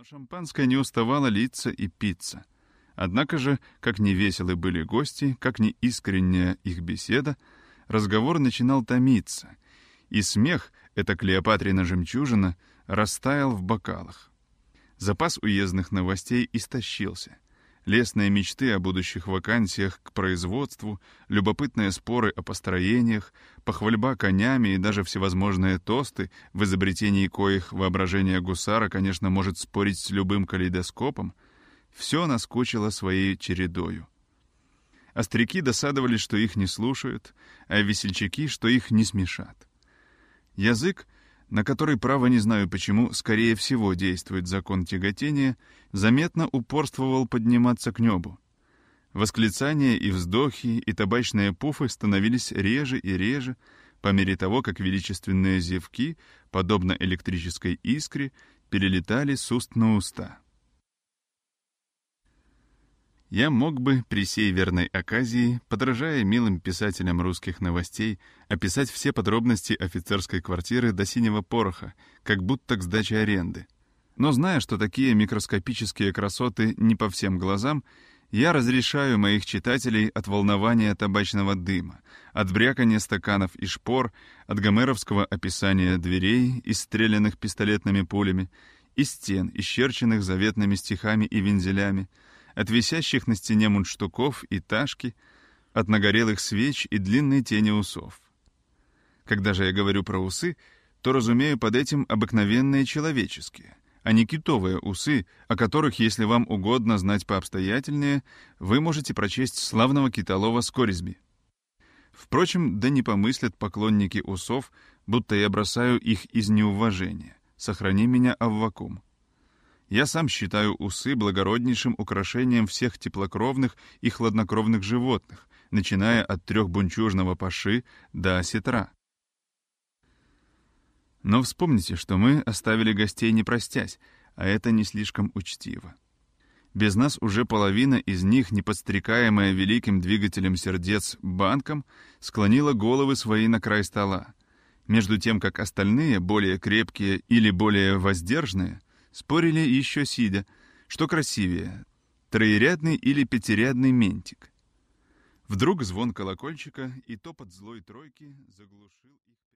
шампанское не уставало литься и питься. Однако же, как ни веселы были гости, как ни искренняя их беседа, разговор начинал томиться, и смех, эта Клеопатрина жемчужина, растаял в бокалах. Запас уездных новостей истощился. Лестные мечты о будущих вакансиях к производству, любопытные споры о построениях, похвальба конями и даже всевозможные тосты, в изобретении коих воображение гусара, конечно, может спорить с любым калейдоскопом, все наскучило своей чередою. Остряки досадовали, что их не слушают, а весельчаки, что их не смешат. Язык, на который, право не знаю почему, скорее всего действует закон тяготения, заметно упорствовал подниматься к небу. Восклицания и вздохи, и табачные пуфы становились реже и реже, по мере того, как величественные зевки, подобно электрической искре, перелетали с уст на уста. Я мог бы при сей верной оказии, подражая милым писателям русских новостей, описать все подробности офицерской квартиры до синего пороха, как будто к сдаче аренды. Но зная, что такие микроскопические красоты не по всем глазам, я разрешаю моих читателей от волнования табачного дыма, от брякания стаканов и шпор, от гомеровского описания дверей, исстреленных пистолетными пулями, и стен, исчерченных заветными стихами и вензелями, от висящих на стене мундштуков и ташки, от нагорелых свеч и длинной тени усов. Когда же я говорю про усы, то разумею под этим обыкновенные человеческие, а не китовые усы, о которых, если вам угодно знать пообстоятельнее, вы можете прочесть славного китолова Скоризби. Впрочем, да не помыслят поклонники усов, будто я бросаю их из неуважения. Сохрани меня, Аввакум. Я сам считаю усы благороднейшим украшением всех теплокровных и хладнокровных животных, начиная от трехбунчужного паши до осетра. Но вспомните, что мы оставили гостей не простясь, а это не слишком учтиво. Без нас уже половина из них, не подстрекаемая великим двигателем сердец банком, склонила головы свои на край стола, между тем как остальные, более крепкие или более воздержанные, спорили еще сидя, что красивее, троерядный или пятирядный ментик. Вдруг звон колокольчика и топот злой тройки заглушил их.